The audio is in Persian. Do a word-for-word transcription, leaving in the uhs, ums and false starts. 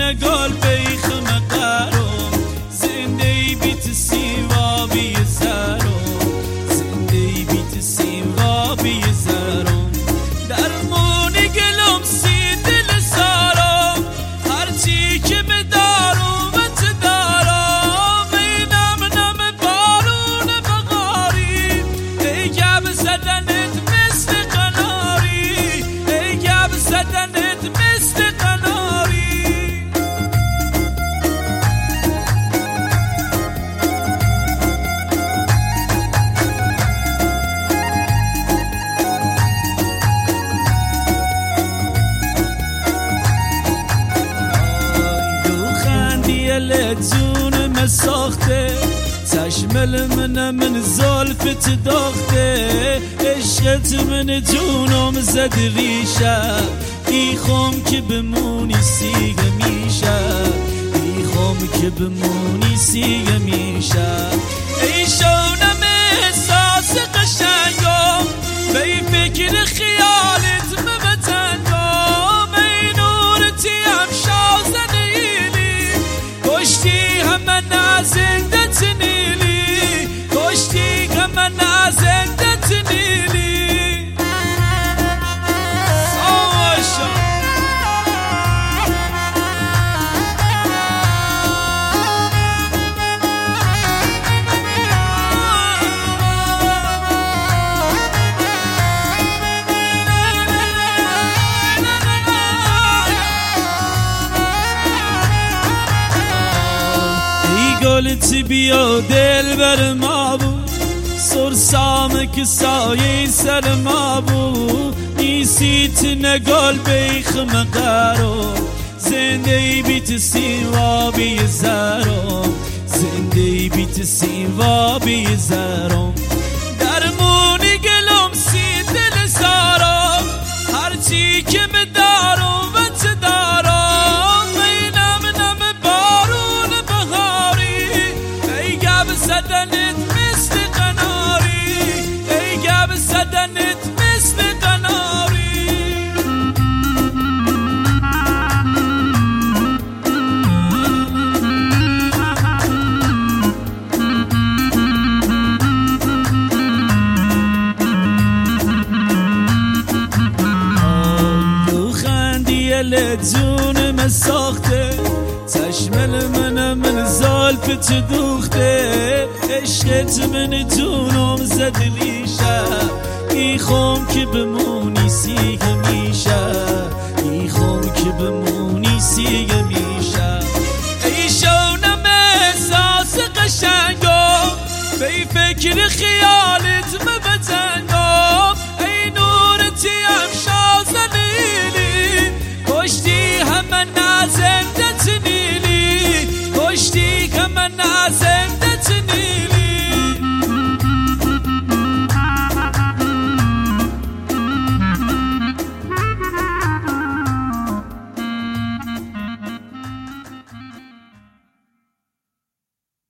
نگال بیخ مقرم زنده بیت سیوا بی زرم زنده بیت سیوا بی زرم درمونی گلم سی دل سارم هرچی که بدارم وت دارم اینم نم بارون بغاری ای گب زدنت مثل قناری ای گب زدنت مثل قناری جون مساخته چشمل من من زلفت داخته عشقت من جونم زد ریشه ایخوام که بمونی سیگه میشه ایخوام که بمونی سیگه میشه ای شونم احساس قشنگم بی فکر خیالت مبتنگم ای نورتیم شازن کشتی همه نازندت نیلی کشتی همه نازندت نیلی سواشا گلت بیا دل بر ما بود سرسام که سایه سر ما بود نیسیت نگال بیخ مقرم زنده بیت سیوا بی زرم زنده بیت سیوا بی زرم درمونی گلم سی دل سارم هرچی که بدارم وت دارم اینم نم بارون بغاری ای گب زدنت مثل قناری ای گب زدنت مثل قناری تو خندی جون مساخته چشمل من من زلفت دوخته عشقت من جونم زد ریشه ایخوام که بمونی سیگه میشه ایخوام که بمونی سیگه